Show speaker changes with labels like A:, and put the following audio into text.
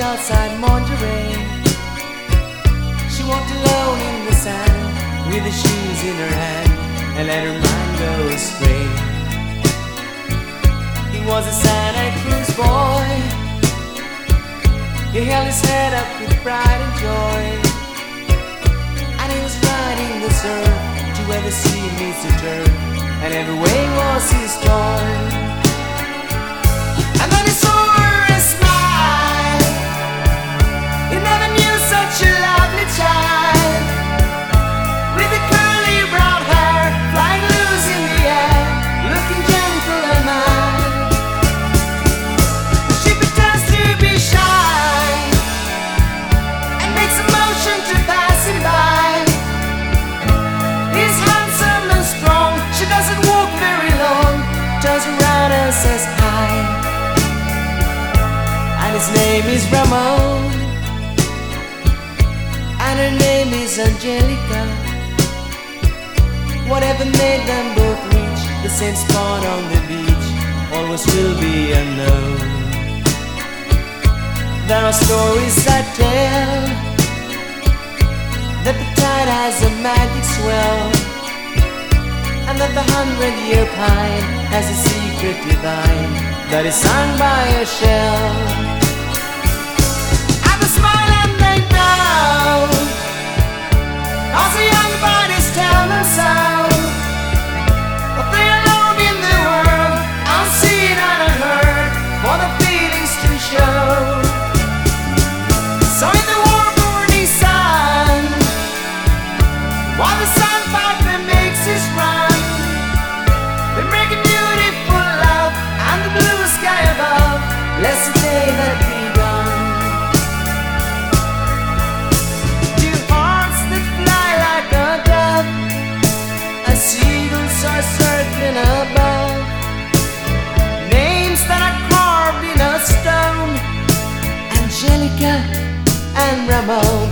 A: outside Monterey. She walked alone in the sand with the shoes in her hand and let her mind go astray. He was a Santa Cruz boy. He held his head up with pride and joy, and he was riding the surf to where the sea meets the turf, and every wave was his toy. And then he saw her a smile. He never knew such a lovely child, with the curly brown hair flying loose in the air, looking gentle and mild. She pretends to be shy and makes a motion to pass him by. He's handsome and strong. She doesn't walk very long, turns around and says hi. And his name is Ramon, and her name is Angelica. Whatever made them both reach the same spot on the beach always will be unknown. There are stories that tell that the tide has a magic swell, and that the 100-year pine has a secret divine that is sung by a shell. And the smile and they know, 'cause the young bodies tell them so, but they are alone in the world, unseen and unheard, for the feelings to show. So in the warm morning sun, while the sandpiper makes his run, they're making beautiful love, and the blue sky above lets the day that begun. Two hearts that fly like a dove, as seagulls are circling above, names that are carved in a stone, Angelica and Ramon.